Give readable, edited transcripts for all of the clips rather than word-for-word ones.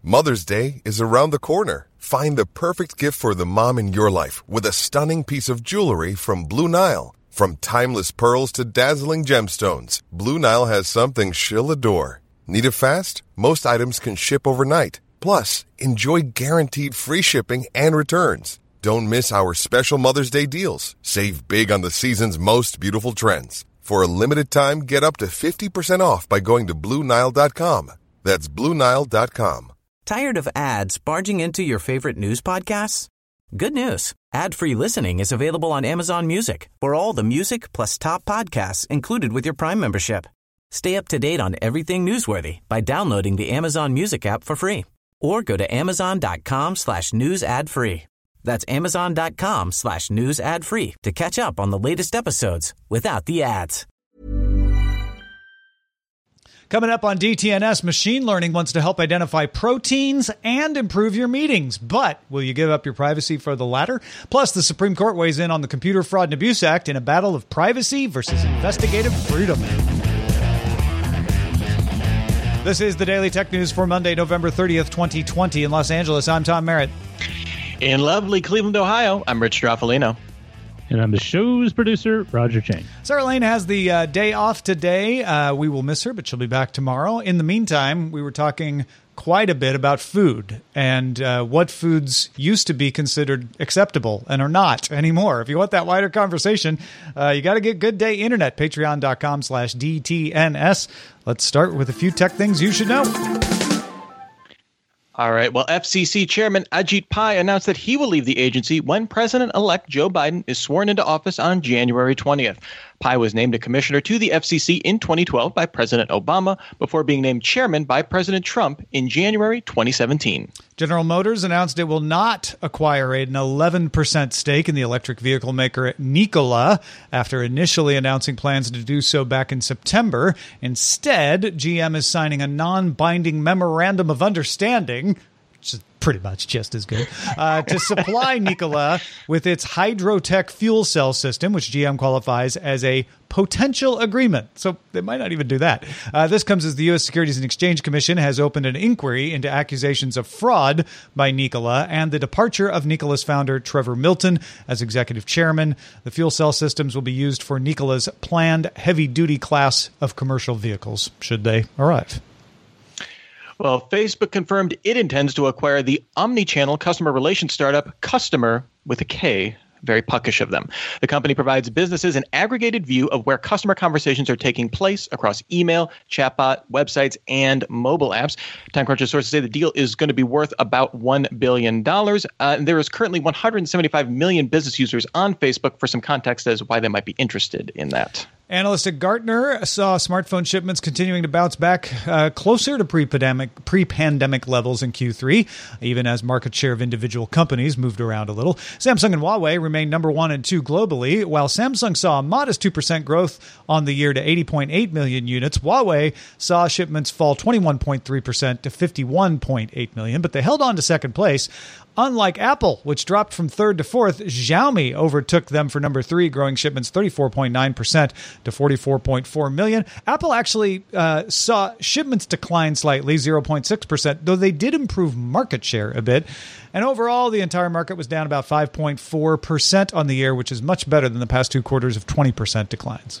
Mother's Day is around the corner. Find the perfect gift for the mom in your life with a stunning piece of jewelry from Blue Nile. From timeless pearls to dazzling gemstones, Blue Nile has something she'll adore. Need it fast? Most items can ship overnight. Plus, enjoy guaranteed free shipping and returns. Don't miss our special Mother's Day deals. Save big on the season's most beautiful trends. For a limited time, get up to 50% off by going to BlueNile.com. That's BlueNile.com. Tired of ads barging into your favorite news podcasts? Good news. Ad-free listening is available on Amazon Music for all the music plus top podcasts included with your Prime membership. Stay up to date on everything newsworthy by downloading the Amazon Music app for free or go to amazon.com/news ad free. That's amazon.com/news ad free to catch up on the latest episodes without the ads. Coming up on DTNS, machine learning wants to help identify proteins and improve your meetings. But will you give up your privacy for the latter? Plus, the Supreme Court weighs in on the Computer Fraud and Abuse Act in a battle of privacy versus investigative freedom. This is the Daily Tech News for Monday, November 30th, 2020. In Los Angeles, I'm Tom Merritt. In lovely Cleveland, Ohio, I'm Rich Straffolino. And I'm the show's producer, Roger Chang. Sarah Lane has the day off today. We will miss her, but she'll be back tomorrow. In the meantime, we were talking quite a bit about food and what foods used to be considered acceptable and are not anymore. If you want that wider conversation, you got to get Good Day Internet, patreon.com/DTNS. Let's start with a few tech things you should know. All right. Well, FCC Chairman Ajit Pai announced that he will leave the agency when President-elect Joe Biden is sworn into office on January 20th. Pai was named a commissioner to the FCC in 2012 by President Obama before being named chairman by President Trump in January 2017. General Motors announced it will not acquire an 11% stake in the electric vehicle maker Nikola after initially announcing plans to do so back in September. Instead, GM is signing a non-binding memorandum of understanding, which is pretty much just as good, to supply Nikola with its Hydrotech fuel cell system, which GM qualifies as a potential agreement. So they might not even do that. This comes as the U.S. Securities and Exchange Commission has opened an inquiry into accusations of fraud by Nikola and the departure of Nikola's founder, Trevor Milton, as executive chairman. The fuel cell systems will be used for Nikola's planned heavy-duty class of commercial vehicles, should they arrive. Well, Facebook confirmed it intends to acquire the omni-channel customer relations startup Kustomer with a K. Very puckish of them. The company provides businesses an aggregated view of where customer conversations are taking place across email, chatbot, websites, and mobile apps. TimeCrunch's sources say the deal is going to be worth about $1 billion. And there is currently 175 million business users on Facebook. For some context as why they might be interested in that. Analysts at Gartner saw smartphone shipments continuing to bounce back closer to pre-pandemic levels in Q3, even as market share of individual companies moved around a little. Samsung and Huawei remained number 1 and 2 globally. While Samsung saw a modest 2% growth on the year to 80.8 million units, Huawei saw shipments fall 21.3% to 51.8 million, but they held on to second place. Unlike Apple, which dropped from 3rd to 4th, Xiaomi overtook them for number 3, growing shipments 34.9% to 44.4 million. Apple actually saw shipments decline slightly, 0.6%, though they did improve market share a bit. And overall, the entire market was down about 5.4% on the year, which is much better than the past 2 quarters of 20% declines.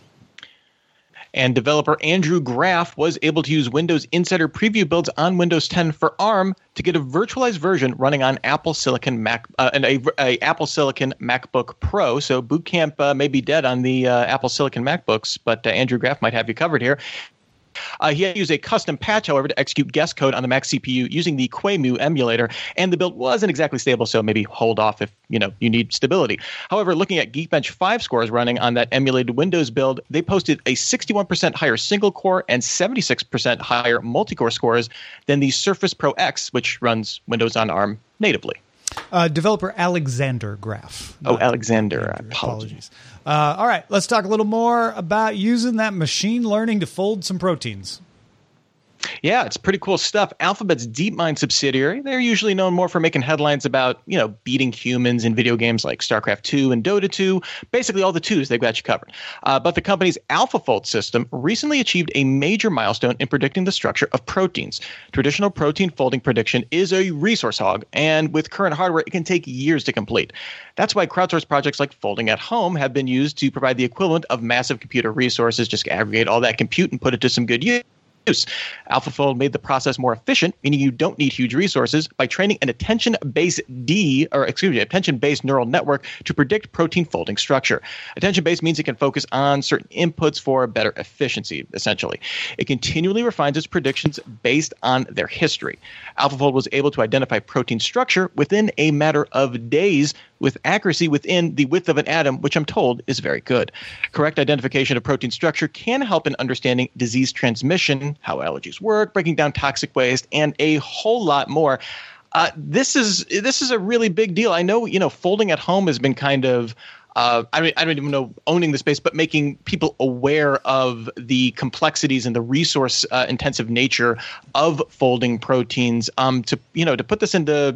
And developer Andrew Graff was able to use Windows Insider Preview builds on Windows 10 for ARM to get a virtualized version running on Apple Silicon Apple Silicon MacBook Pro. So Boot Camp may be dead on the Apple Silicon MacBooks, but Andrew Graff might have you covered here. He had to use a custom patch, however, to execute guest code on the Mac CPU using the QEMU emulator, and the build wasn't exactly stable, so maybe hold off if you need stability. However, looking at Geekbench 5 scores running on that emulated Windows build, they posted a 61% higher single-core and 76% higher multi-core scores than the Surface Pro X, which runs Windows on ARM natively. Developer Alexander Graff. Alexander. Apologies. All right, let's talk a little more about using that machine learning to fold some proteins. Yeah, it's pretty cool stuff. Alphabet's DeepMind subsidiary, they're usually known more for making headlines about, beating humans in video games like StarCraft 2 and Dota 2. Basically, all the twos, they've got you covered. But the company's AlphaFold system recently achieved a major milestone in predicting the structure of proteins. Traditional protein folding prediction is a resource hog, and with current hardware, it can take years to complete. That's why crowdsourced projects like Folding at Home have been used to provide the equivalent of massive computer resources, just aggregate all that compute and put it to some good use. AlphaFold made the process more efficient, meaning you don't need huge resources, by training an attention-based neural network to predict protein folding structure. Attention-based means it can focus on certain inputs for better efficiency, essentially. It continually refines its predictions based on their history. AlphaFold was able to identify protein structure within a matter of days with accuracy within the width of an atom, which I'm told is very good. Correct identification of protein structure can help in understanding disease transmission, how allergies work, breaking down toxic waste, and a whole lot more. This is a really big deal. I know, Folding at Home has been kind of I don't even know owning the space, but making people aware of the complexities and the resource intensive nature of folding proteins. To put this into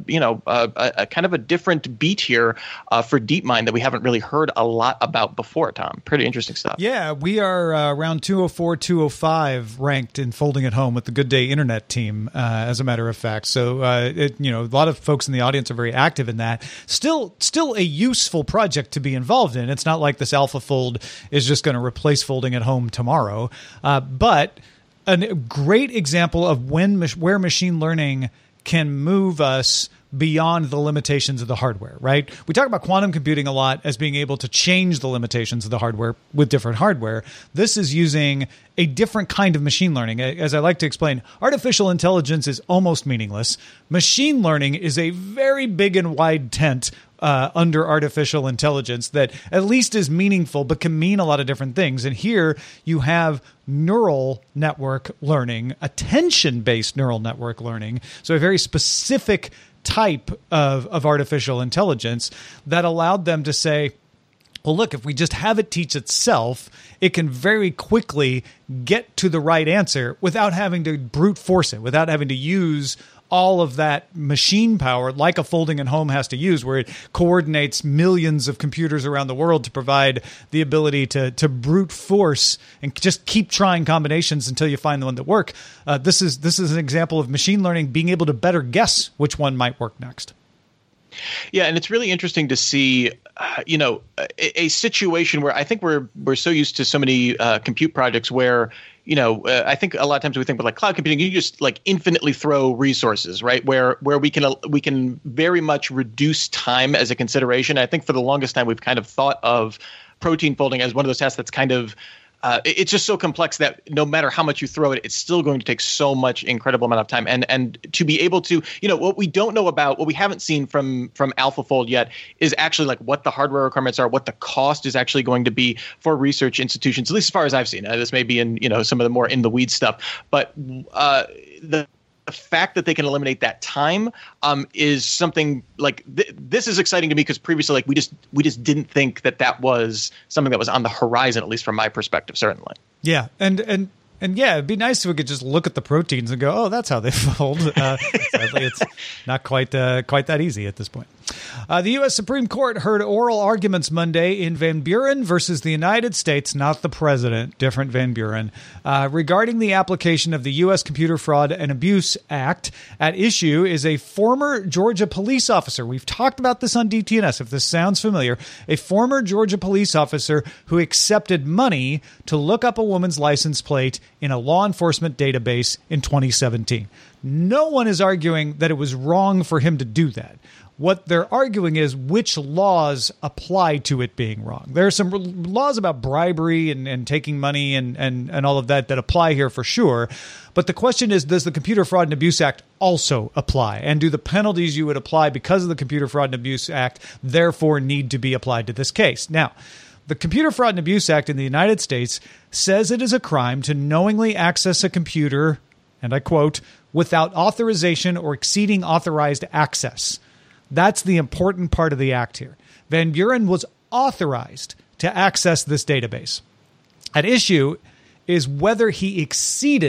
a kind of a different beat here for DeepMind that we haven't really heard a lot about before. Tom, pretty interesting stuff. Yeah, we are around 204, 205 ranked in Folding at Home with the Good Day Internet team, as a matter of fact. So a lot of folks in the audience are very active in that. Still a useful project to be involved in. It's not like this AlphaFold is just going to replace Folding at Home tomorrow, but a great example of where machine learning can move us beyond the limitations of the hardware, right? We talk about quantum computing a lot as being able to change the limitations of the hardware with different hardware. This is using a different kind of machine learning. As I like to explain, artificial intelligence is almost meaningless. Machine learning is a very big and wide tent under artificial intelligence that at least is meaningful, but can mean a lot of different things. And here you have neural network learning, attention-based neural network learning, so a very specific type of artificial intelligence that allowed them to say, well, look, if we just have it teach itself, it can very quickly get to the right answer without having to brute force it, without having to use all of that machine power like a Folding at Home has to use, where it coordinates millions of computers around the world to provide the ability to brute force and just keep trying combinations until you find the one that work. This is an example of machine learning being able to better guess which one might work next. Yeah, and it's really interesting to see, a situation where I think we're so used to so many compute projects where, I think a lot of times we think with like cloud computing, you just like infinitely throw resources, right? Where we can very much reduce time as a consideration. I think for the longest time we've kind of thought of protein folding as one of those tasks that's kind of it's just so complex that no matter how much you throw it, it's still going to take so much incredible amount of time. And to be able to, what we don't know about, what we haven't seen from AlphaFold yet is actually like what the hardware requirements are, what the cost is actually going to be for research institutions, at least as far as I've seen. This may be in, some of the more in the weeds stuff, but the fact that they can eliminate that time is something like this is exciting to me, because previously, like we just didn't think that was something that was on the horizon, at least from my perspective, certainly. Yeah, and yeah, it'd be nice if we could just look at the proteins and go, oh, that's how they fold. Sadly, it's not quite that easy at this point. The U.S. Supreme Court heard oral arguments Monday in Van Buren versus the United States, not the president, different Van Buren, regarding the application of the U.S. Computer Fraud and Abuse Act. At issue is a former Georgia police officer. We've talked about this on DTNS, if this sounds familiar. A former Georgia police officer who accepted money to look up a woman's license plate in a law enforcement database in 2017. No one is arguing that it was wrong for him to do that. What they're arguing is which laws apply to it being wrong. There are some laws about bribery and taking money and all of that apply here for sure. But the question is, does the Computer Fraud and Abuse Act also apply? And do the penalties you would apply because of the Computer Fraud and Abuse Act therefore need to be applied to this case? Now, the Computer Fraud and Abuse Act in the United States says it is a crime to knowingly access a computer, and I quote, without authorization or exceeding authorized access. That's the important part of the act here. Van Buren was authorized to access this database. At issue is whether he exceeded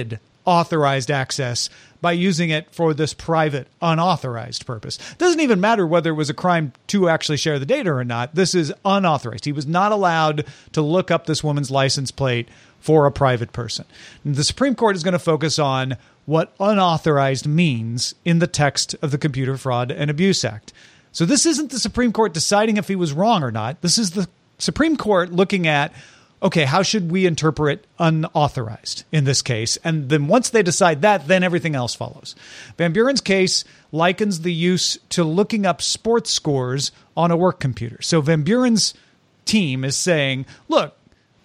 authorized access by using it for this private, unauthorized purpose. Doesn't even matter whether it was a crime to actually share the data or not. This is unauthorized. He was not allowed to look up this woman's license plate for a private person. The Supreme Court is going to focus on what unauthorized means in the text of the Computer Fraud and Abuse Act. So this isn't the Supreme Court deciding if he was wrong or not. This is the Supreme Court looking at, okay, how should we interpret unauthorized in this case? And then once they decide that, then everything else follows. Van Buren's case likens the use to looking up sports scores on a work computer. So Van Buren's team is saying, look,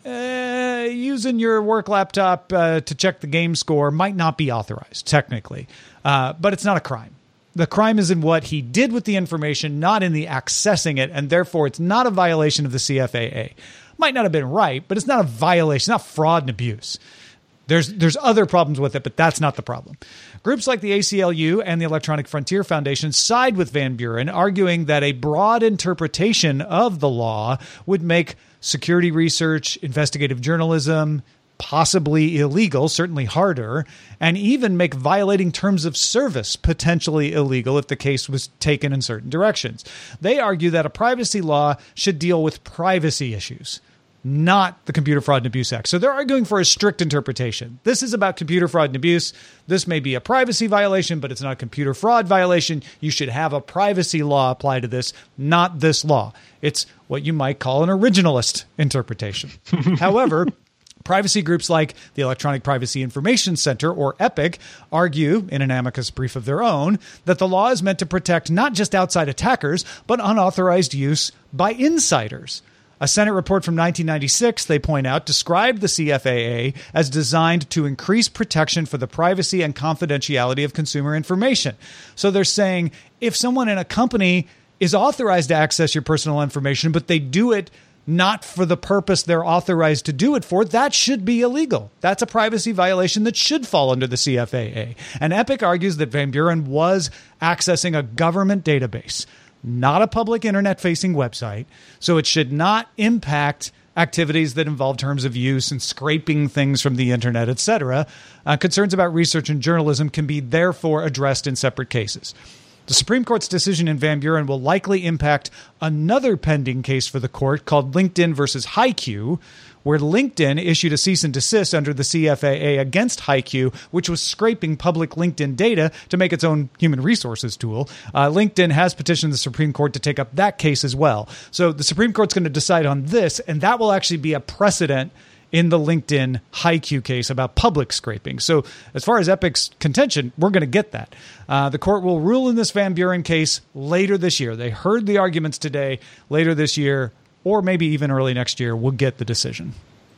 using your work laptop to check the game score might not be authorized, technically, but it's not a crime. The crime is in what he did with the information, not in the accessing it, and therefore it's not a violation of the CFAA. Might not have been right, but it's not a violation, not fraud and abuse. There's other problems with it, but that's not the problem. Groups like the ACLU and the Electronic Frontier Foundation side with Van Buren, arguing that a broad interpretation of the law would make security research, investigative journalism, possibly illegal, certainly harder, and even make violating terms of service potentially illegal if the case was taken in certain directions. They argue that a privacy law should deal with privacy issues, not the Computer Fraud and Abuse Act. So they're arguing for a strict interpretation. This is about computer fraud and abuse. This may be a privacy violation, but it's not a computer fraud violation. You should have a privacy law apply to this, not this law. It's what you might call an originalist interpretation. However, privacy groups like the Electronic Privacy Information Center, or EPIC, argue, in an amicus brief of their own, that the law is meant to protect not just outside attackers, but unauthorized use by insiders. A Senate report from 1996, they point out, described the CFAA as designed to increase protection for the privacy and confidentiality of consumer information. So they're saying if someone in a company is authorized to access your personal information, but they do it not for the purpose they're authorized to do it for, that should be illegal. That's a privacy violation that should fall under the CFAA. And EPIC argues that Van Buren was accessing a government database, not a public internet-facing website, so it should not impact activities that involve terms of use and scraping things from the internet, etc. Concerns about research and journalism can be therefore addressed in separate cases. The Supreme Court's decision in Van Buren will likely impact another pending case for the court called LinkedIn versus HiQ, where LinkedIn issued a cease and desist under the CFAA against HiQ, which was scraping public LinkedIn data to make its own human resources tool. LinkedIn has petitioned the Supreme Court to take up that case as well. So the Supreme Court's going to decide on this, and that will actually be a precedent in the LinkedIn HiQ case about public scraping. So as far as EPIC's contention, we're going to get that. The court will rule in this Van Buren case later this year. They heard the arguments today. Later this year, or maybe even early next year, we'll get the decision.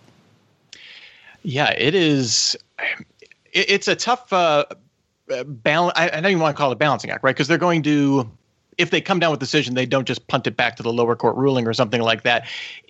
Yeah, it is. It's a tough balance. I don't even want to call it a balancing act, right? Because they're going to, if they come down with a decision, they don't just punt it back to the lower court ruling or something like that.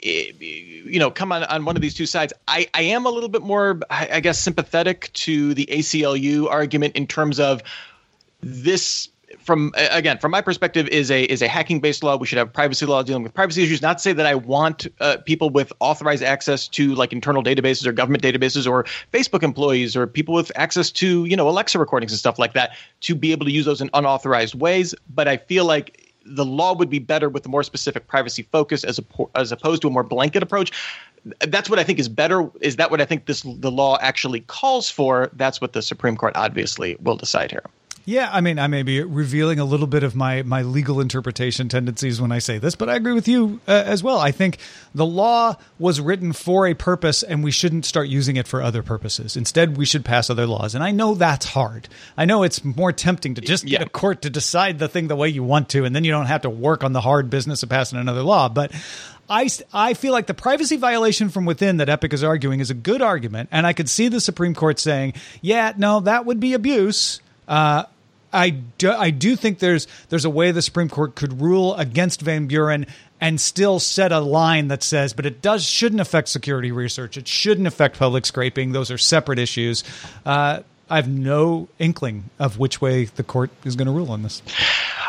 Come on one of these two sides. I am a little bit more, I guess, sympathetic to the ACLU argument in terms of this. From my perspective, is a hacking-based law. We should have privacy law dealing with privacy issues. Not to say that I want people with authorized access to like internal databases or government databases or Facebook employees or people with access to Alexa recordings and stuff like that to be able to use those in unauthorized ways. But I feel like the law would be better with a more specific privacy focus as opposed to a more blanket approach. That's what I think is better. Is that what I think the law actually calls for? That's what the Supreme Court obviously will decide here. Yeah, I mean, I may be revealing a little bit of my legal interpretation tendencies when I say this, but I agree with you as well. I think the law was written for a purpose, and we shouldn't start using it for other purposes. Instead, we should pass other laws. And I know that's hard. I know it's more tempting to just get a court to decide the thing the way you want to, and then you don't have to work on the hard business of passing another law. But I feel like the privacy violation from within that EPIC is arguing is a good argument, and I could see the Supreme Court saying, yeah, no, that would be abuse. I do think there's a way the Supreme Court could rule against Van Buren and still set a line that says, but it shouldn't affect security research. It shouldn't affect public scraping. Those are separate issues. I have no inkling of which way the court is going to rule on this.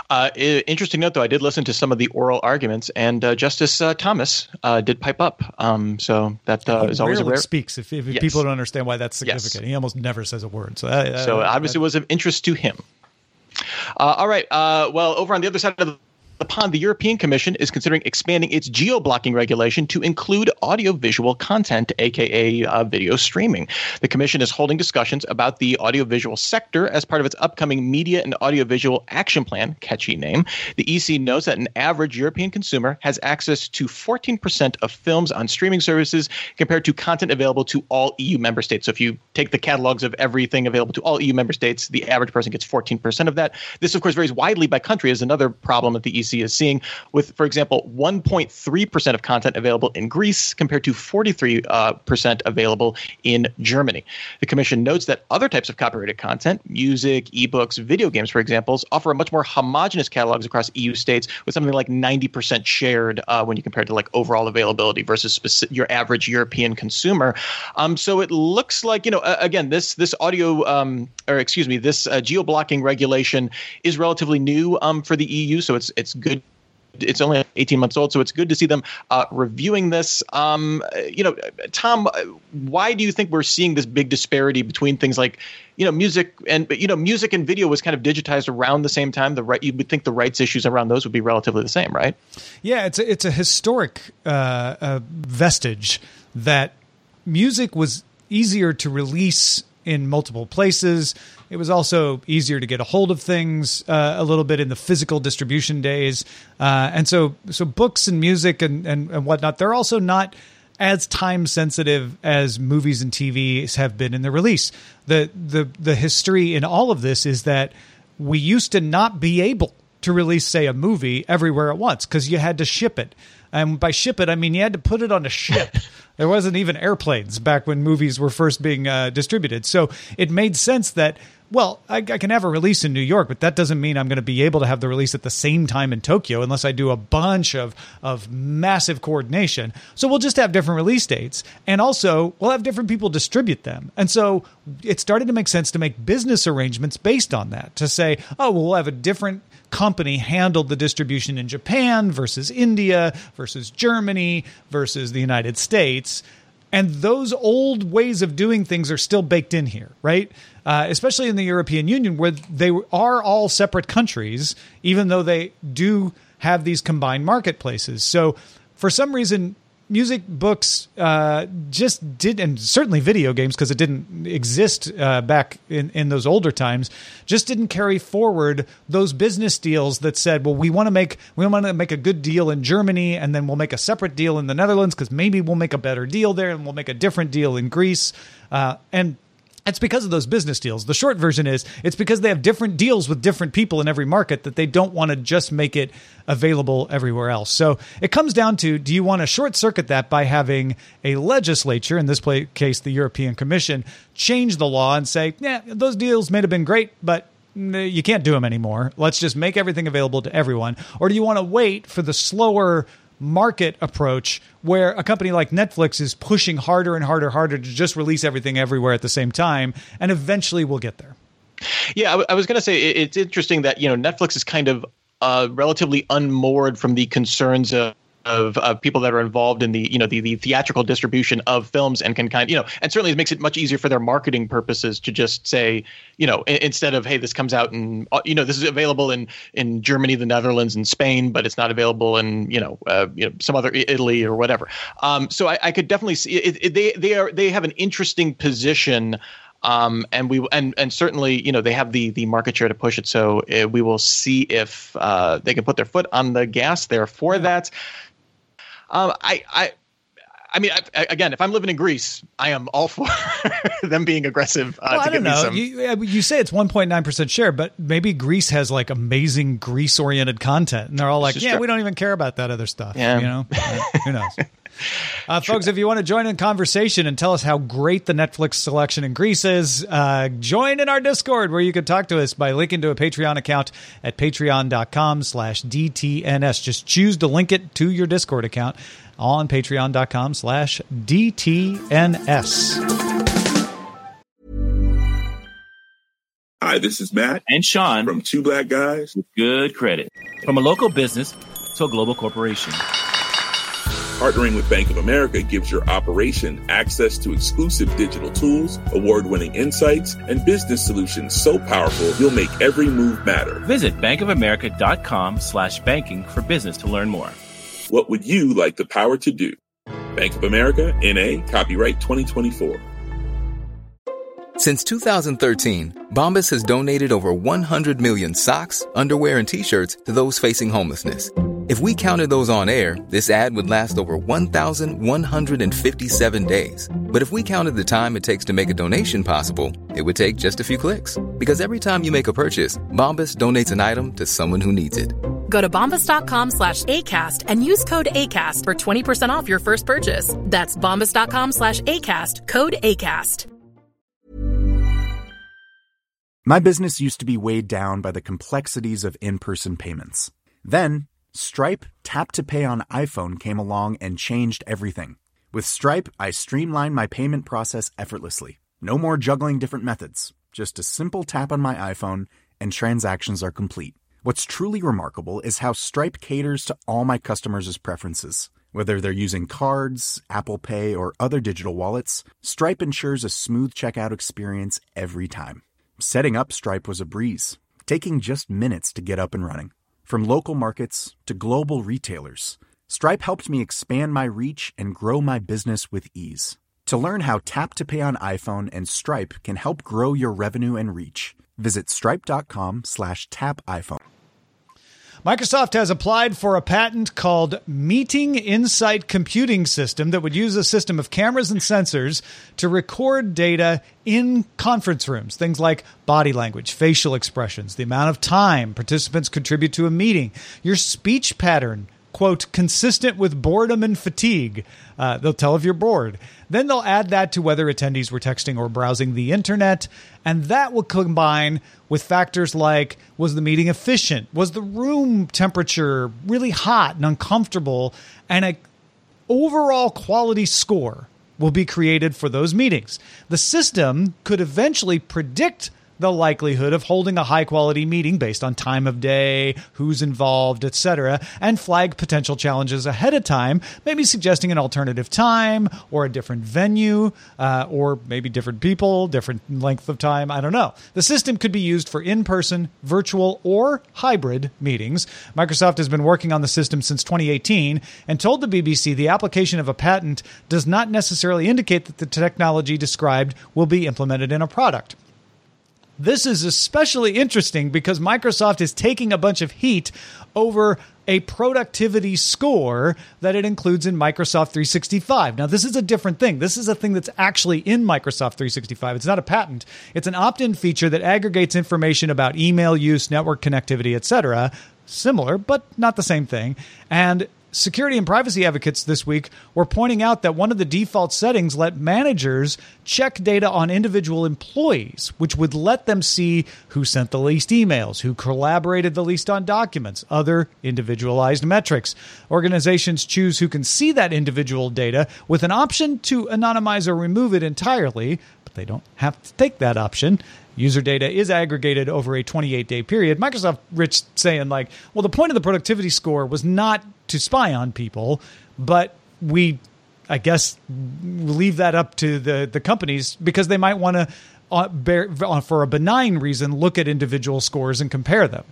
Interesting note, though, I did listen to some of the oral arguments, and Justice Thomas did pipe up. So that is always a rare. Speaks if people don't understand why that's significant. Yes. He almost never says a word. So obviously was of interest to him. All right. Well, over on the other side of the pond, the European Commission is considering expanding its geo-blocking regulation to include audiovisual content, aka video streaming. The Commission is holding discussions about the audiovisual sector as part of its upcoming Media and Audiovisual Action Plan, catchy name. The EC notes that an average European consumer has access to 14% of films on streaming services compared to content available to all EU member states. So if you take the catalogs of everything available to all EU member states, the average person gets 14% of that. This, of course, varies widely by country, is another problem that the EC is seeing, with, for example, 1.3% of content available in Greece compared to 43% available in Germany. The Commission notes that other types of copyrighted content, music, ebooks, video games, for example, offer a much more homogenous catalogs across EU states, with something like 90% shared when you compare it to like overall availability versus your average European consumer. So it looks like, again, this geo-blocking regulation is relatively new for the EU, so it's good. It's only 18 months old, so it's good to see them reviewing this. Tom, why do you think we're seeing this big disparity between things like, music and video was kind of digitized around the same time? You would think the rights issues around those would be relatively the same, right? Yeah, it's a historic vestige that music was easier to release in multiple places. It was also easier to get a hold of things a little bit in the physical distribution days. And so books and music and whatnot, they're also not as time sensitive as movies and TVs have been in the release. The history in all of this is that we used to not be able to release, say, a movie everywhere at once because you had to ship it. And by ship it, I mean you had to put it on a ship. There wasn't even airplanes back when movies were first being distributed. So it made sense that, well, I can have a release in New York, but that doesn't mean I'm going to be able to have the release at the same time in Tokyo unless I do a bunch of massive coordination. So we'll just have different release dates. And also, we'll have different people distribute them. And so it started to make sense to make business arrangements based on that, to say, oh, well, we'll have a different company handled the distribution in Japan versus India versus Germany versus the United States. And those old ways of doing things are still baked in here, right? Especially in the European Union, where they are all separate countries, even though they do have these combined marketplaces. So for some reason, music, books just did, and certainly video games, because it didn't exist back in those older times, just didn't carry forward those business deals that said, well, we want to make a good deal in Germany, and then we'll make a separate deal in the Netherlands because maybe we'll make a better deal there, and we'll make a different deal in Greece, and it's because of those business deals. The short version is it's because they have different deals with different people in every market that they don't want to just make it available everywhere else. So it comes down to, do you want to short circuit that by having a legislature, in this case the European Commission, change the law and say, yeah, those deals may have been great, but you can't do them anymore. Let's just make everything available to everyone. Or do you want to wait for the slower market approach where a company like Netflix is pushing harder and harder to just release everything everywhere at the same time, and eventually we'll get there? Yeah, I was going to say it's interesting that Netflix is kind of relatively unmoored from the concerns of people that are involved in the the theatrical distribution of films, and can kind of and certainly it makes it much easier for their marketing purposes to just say instead of, hey, this comes out and this is available in Germany, the Netherlands, and Spain, but it's not available in some other Italy or whatever. So I could definitely see it. They have an interesting position. And certainly, they have the market share to push it. So we will see if they can put their foot on the gas there for that. I mean, again, if I'm living in Greece, I am all for them being aggressive. Well, I don't know. You say it's 1.9% share, but maybe Greece has like amazing Greece-oriented content, and they're all like, "Yeah, we don't even care about that other stuff." Yeah. Who knows? Folks, if you want to join in conversation and tell us how great the Netflix selection in Greece is, join in our Discord, where you can talk to us by linking to a Patreon account at patreon.com/DTNS. Just choose to link it to your Discord account on patreon.com/DTNS. Hi, this is Matt and Sean from Two Black Guys with Good Credit. From a local business to a global corporation. Partnering with Bank of America gives your operation access to exclusive digital tools, award-winning insights, and business solutions so powerful you'll make every move matter. Visit bankofamerica.com/banking for business to learn more. What would you like the power to do? Bank of America, N.A., copyright 2024. Since 2013, Bombas has donated over 100 million socks, underwear, and T-shirts to those facing homelessness. If we counted those on air, this ad would last over 1,157 days. But if we counted the time it takes to make a donation possible, it would take just a few clicks. Because every time you make a purchase, Bombas donates an item to someone who needs it. Go to bombas.com/ACAST and use code ACAST for 20% off your first purchase. That's bombas.com/ACAST, code ACAST. My business used to be weighed down by the complexities of in-person payments. Then, Stripe Tap to Pay on iPhone came along and changed everything. With Stripe, I streamlined my payment process effortlessly. No more juggling different methods. Just a simple tap on my iPhone and transactions are complete. What's truly remarkable is how Stripe caters to all my customers' preferences. Whether they're using cards, Apple Pay, or other digital wallets, Stripe ensures a smooth checkout experience every time. Setting up Stripe was a breeze, taking just minutes to get up and running. From local markets to global retailers, Stripe helped me expand my reach and grow my business with ease. To learn how Tap to Pay on iPhone and Stripe can help grow your revenue and reach, visit stripe.com/tapiphone. Microsoft has applied for a patent called Meeting Insight Computing System that would use a system of cameras and sensors to record data in conference rooms. Things like body language, facial expressions, the amount of time participants contribute to a meeting, your speech pattern, quote, consistent with boredom and fatigue. They'll tell if you're bored. Then they'll add that to whether attendees were texting or browsing the internet. And that will combine with factors like, was the meeting efficient? Was the room temperature really hot and uncomfortable? And an overall quality score will be created for those meetings. The system could eventually predict the likelihood of holding a high-quality meeting based on time of day, who's involved, etc., and flag potential challenges ahead of time, maybe suggesting an alternative time or a different venue, or maybe different people, different length of time. I don't know. The system could be used for in-person, virtual, or hybrid meetings. Microsoft has been working on the system since 2018 and told the BBC the application of a patent does not necessarily indicate that the technology described will be implemented in a product. This is especially interesting because Microsoft is taking a bunch of heat over a productivity score that it includes in Microsoft 365. Now, this is a different thing. This is a thing that's actually in Microsoft 365. It's not a patent. It's an opt-in feature that aggregates information about email use, network connectivity, etc. Similar, but not the same thing. And security and privacy advocates this week were pointing out that one of the default settings let managers check data on individual employees, which would let them see who sent the least emails, who collaborated the least on documents, other individualized metrics. Organizations choose who can see that individual data with an option to anonymize or remove it entirely, but they don't have to take that option. User data is aggregated over a 28-day period. Microsoft, Rich, saying like, well, the point of the productivity score was not to spy on people, but we, I guess, leave that up to the companies because they might want to, for a benign reason, look at individual scores and compare them.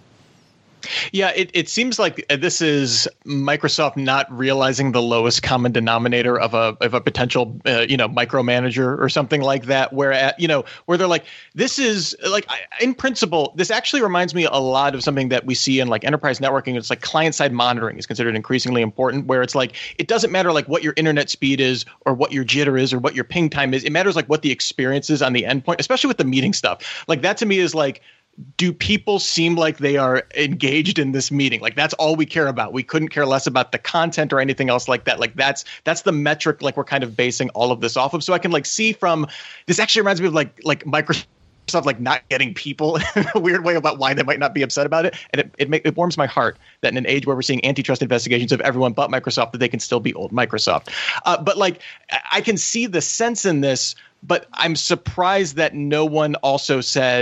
Yeah, it seems like this is Microsoft not realizing the lowest common denominator of a potential micromanager or something like that. Where they're like, this is like, in principle, this actually reminds me a lot of something that we see in like enterprise networking. It's like client side monitoring is considered increasingly important, where it's like it doesn't matter like what your internet speed is or what your jitter is or what your ping time is. It matters like what the experience is on the endpoint, especially with the meeting stuff. Like that to me is like, do people seem like they are engaged in this meeting? Like that's all we care about. We couldn't care less about the content or anything else like that. Like that's the metric like we're kind of basing all of this off of. So I can like see from this actually reminds me of like Microsoft like not getting people in a weird way about why they might not be upset about it. And it warms my heart that in an age where we're seeing antitrust investigations of everyone but Microsoft, that they can still be old Microsoft. But like I can see the sense in this, but I'm surprised that no one also said,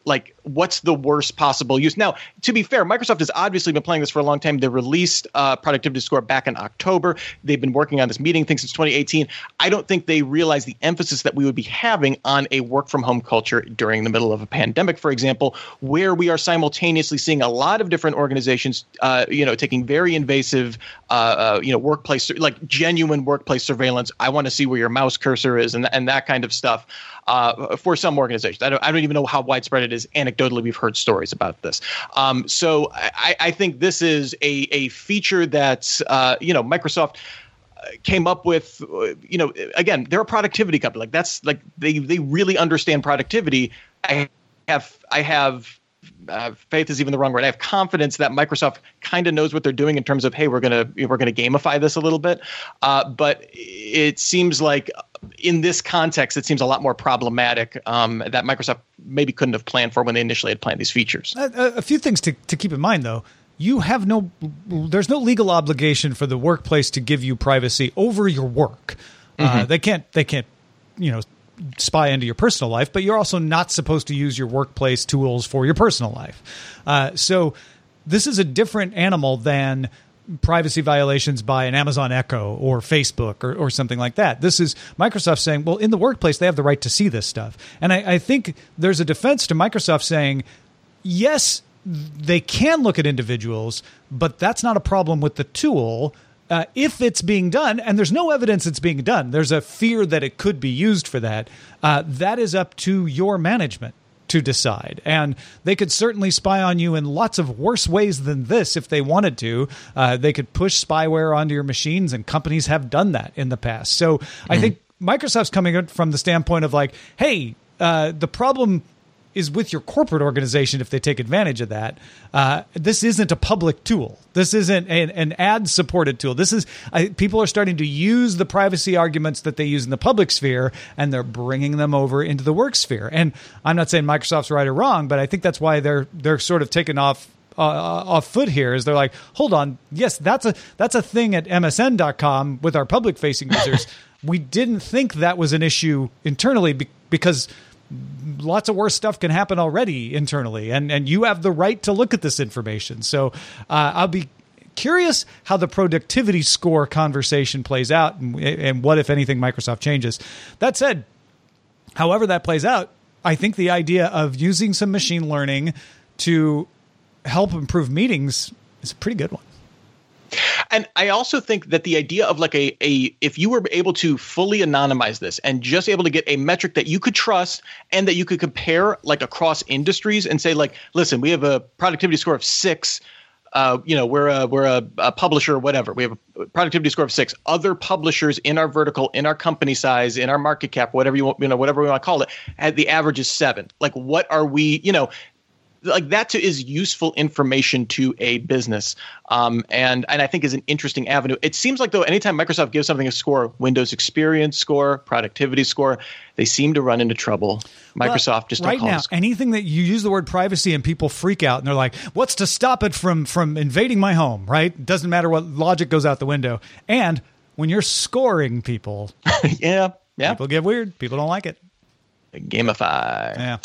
like, what's the worst possible use? Now, to be fair, Microsoft has obviously been playing this for a long time. They released Productivity Score back in October. They've been working on this meeting thing since 2018. I don't think they realized the emphasis that we would be having on a work-from-home culture during the middle of a pandemic, for example, where we are simultaneously seeing a lot of different organizations, taking very invasive, workplace, like genuine workplace surveillance. I want to see where your mouse cursor is and that kind of stuff. For some organizations, I don't even know how widespread it is. Anecdotally, we've heard stories about this. So I think this is a feature that Microsoft came up with. Again, they're a productivity company. Like that's like they really understand productivity. I have faith is even the wrong word. I have confidence that Microsoft kind of knows what they're doing in terms of, hey, we're gonna gamify this a little bit. But it seems like in this context, it seems a lot more problematic that Microsoft maybe couldn't have planned for when they initially had planned these features. A few things to keep in mind, though. There's no legal obligation for the workplace to give you privacy over your work. They can't spy into your personal life, but you're also not supposed to use your workplace tools for your personal life. So this is a different animal than privacy violations by an Amazon Echo or Facebook or something like that. This is Microsoft saying, well, in the workplace, they have the right to see this stuff. And I think there's a defense to Microsoft saying, yes, they can look at individuals, but that's not a problem with the tool. If it's being done, and there's no evidence it's being done, there's a fear that it could be used for that. That is up to your management to decide. And they could certainly spy on you in lots of worse ways than this if they wanted to. They could push spyware onto your machines, and companies have done that in the past. So I think Microsoft's coming from the standpoint of like, hey, the problem is with your corporate organization if they take advantage of that. This isn't a public tool. This isn't an ad-supported tool. People are starting to use the privacy arguments that they use in the public sphere, and they're bringing them over into the work sphere. And I'm not saying Microsoft's right or wrong, but I think that's why they're sort of taken off foot here. Is they're like, hold on, yes, that's a thing at MSN.com with our public-facing users. We didn't think that was an issue internally because lots of worse stuff can happen already internally, and you have the right to look at this information. So I'll be curious how the productivity score conversation plays out and what, if anything, Microsoft changes. That said, however that plays out, I think the idea of using some machine learning to help improve meetings is a pretty good one. And I also think that the idea of like if you were able to fully anonymize this and just able to get a metric that you could trust and that you could compare like across industries and say like, listen, we have a productivity score of 6. We're a publisher or whatever. We have a productivity score of 6. Other publishers in our vertical, in our company size, in our market cap, whatever you want, whatever we want to call it, the average is 7. Like, what are we, like that is useful information to a business, and I think is an interesting avenue. It seems like though anytime Microsoft gives something a score, Windows Experience score, Productivity score, they seem to run into trouble. Microsoft just right now, anything that you use the word privacy and people freak out and they're like, "What's to stop it from invading my home?" Right? It doesn't matter what logic goes out the window. And when you're scoring people, yeah, people get weird. People don't like it. Gamify. Yeah.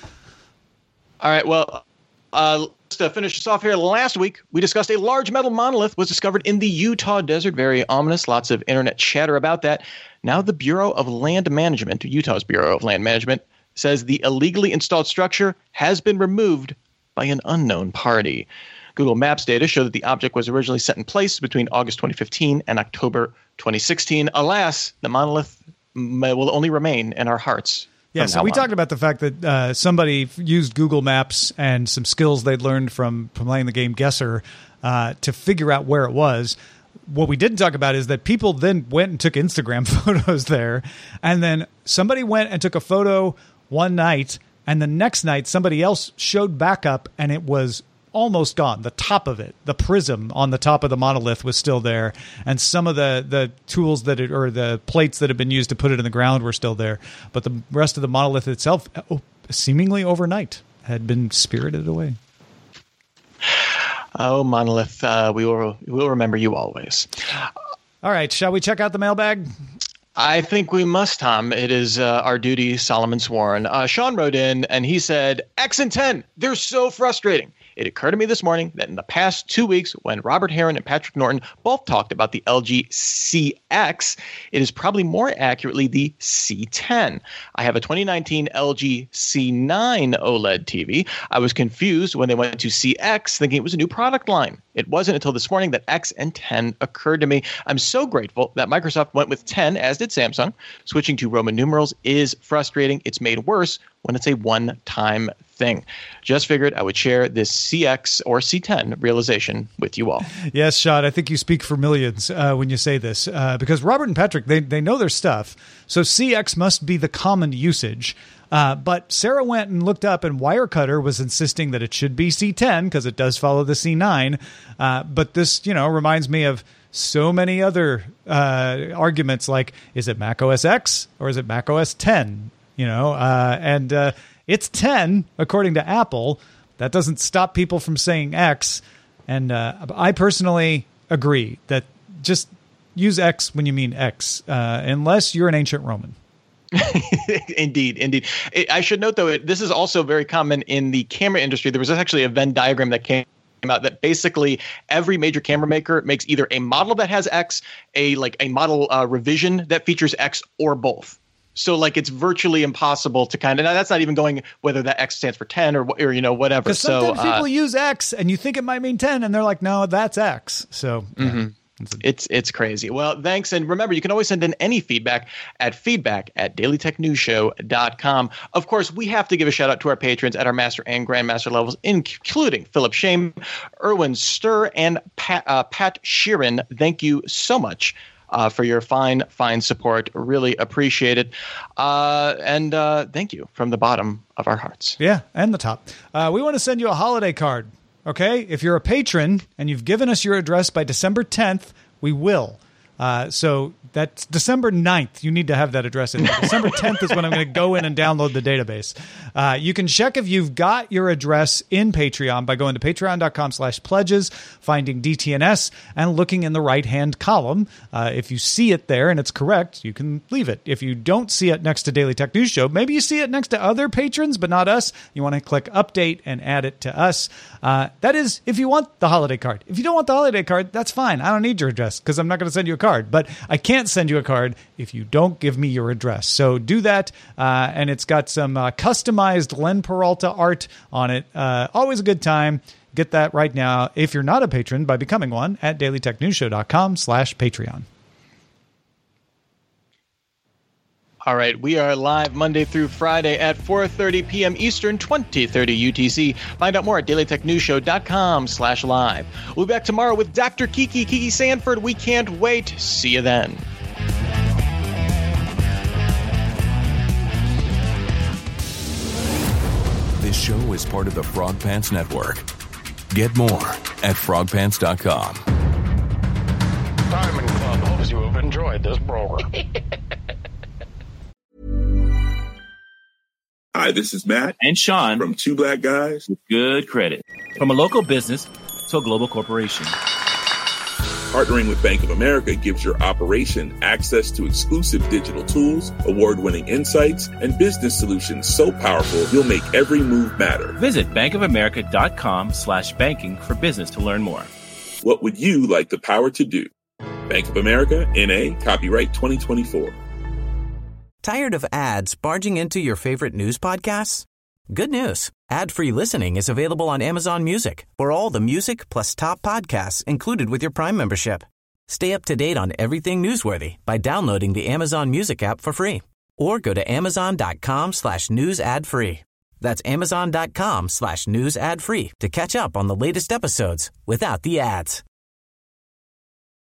All right, well, let's finish this off here. Last week, we discussed a large metal monolith was discovered in the Utah desert. Very ominous. Lots of internet chatter about that. Now the Bureau of Land Management, Utah's Bureau of Land Management, says the illegally installed structure has been removed by an unknown party. Google Maps data show that the object was originally set in place between August 2015 and October 2016. Alas, the monolith will only remain in our hearts. Yeah, so we talked about the fact that somebody used Google Maps and some skills they'd learned from playing the game Guesser to figure out where it was. What we didn't talk about is that people then went and took Instagram photos there, and then somebody went and took a photo one night, and the next night somebody else showed back up, and it was almost gone. The top of it, the prism on the top of the monolith was still there, and some of the tools or the plates that had been used to put it in the ground were still there. But the rest of the monolith itself, seemingly overnight, had been spirited away. Oh, monolith, we will remember you always. All right, shall we check out the mailbag? I think we must, Tom. It is our duty, Solomon sworn. Sean wrote in and he said, X and 10, they're so frustrating. It occurred to me this morning that in the past 2 weeks, when Robert Heron and Patrick Norton both talked about the LG CX, it is probably more accurately the C10. I have a 2019 LG C9 OLED TV. I was confused when they went to CX, thinking it was a new product line. It wasn't until this morning that X and 10 occurred to me. I'm so grateful that Microsoft went with 10, as did Samsung. Switching to Roman numerals is frustrating. It's made worse when it's a one-time thing. Just figured I would share this CX or C10 realization with you all. Yes, Sean, I think you speak for millions when you say this, because Robert and Patrick, they know their stuff. So CX must be the common usage. But Sarah went and looked up, and Wirecutter was insisting that it should be C10 because it does follow the C9. But this, reminds me of so many other arguments like, is it Mac OS X or is it Mac OS 10? It's 10, according to Apple. That doesn't stop people from saying X. And I personally agree that just use X when you mean X, unless you're an ancient Roman. Indeed. I should note, though, this is also very common in the camera industry. There was actually a Venn diagram that came out that basically every major camera maker makes either a model that has X, a model revision that features X, or both. So it's virtually impossible to now that's not even going whether that X stands for 10 or whatever. Because sometimes people use X and you think it might mean 10 and they're like, no, that's X. So It's crazy. Well, thanks. And remember, you can always send in any feedback at dailytechnewsshow.com. Of course, we have to give a shout out to our patrons at our master and grandmaster levels, including Philip Shame, Erwin Sturr, and Pat Sheeran. Thank you so much for your fine support. Really appreciate it. And thank you from the bottom of our hearts. Yeah, and the top. We want to send you a holiday card. Okay, if you're a patron and you've given us your address by December 10th, we will. So that's December 9th. You need to have that address in there. December 10th is when I'm going to go in and download the database. You can check if you've got your address in Patreon by going to patreon.com/pledges, finding DTNS, and looking in the right-hand column. If you see it there and it's correct, you can leave it. If you don't see it next to Daily Tech News Show, maybe you see it next to other patrons, but not us, you want to click Update and add it to us. That is if you want the holiday card. If you don't want the holiday card, that's fine. I don't need your address because I'm not going to send you a card. But I can't send you a card if you don't give me your address. So do that. And it's got some customized Len Peralta art on it. Always a good time. Get that right now if you're not a patron by becoming one at dailytechnewsshow.com/Patreon. All right, we are live Monday through Friday at 4:30 p.m. Eastern, 2030 UTC. Find out more at dailytechnewsshow.com/live. We'll be back tomorrow with Dr. Kiki Sanford. We can't wait. See you then. This show is part of the Frog Pants Network. Get more at frogpants.com. Diamond Club hopes you have enjoyed this program. Hi, this is Matt and Sean from Two Black Guys with Good Credit. From a local business to a global corporation. Partnering with Bank of America gives your operation access to exclusive digital tools, award-winning insights, and business solutions so powerful you'll make every move matter. Visit bankofamerica.com/banking for business to learn more. What would you like the power to do? Bank of America, N.A., copyright 2024. Tired of ads barging into your favorite news podcasts? Good news. Ad-free listening is available on Amazon Music for all the music plus top podcasts included with your Prime membership. Stay up to date on everything newsworthy by downloading the Amazon Music app for free or go to amazon.com/news ad free. That's amazon.com/news ad free to catch up on the latest episodes without the ads.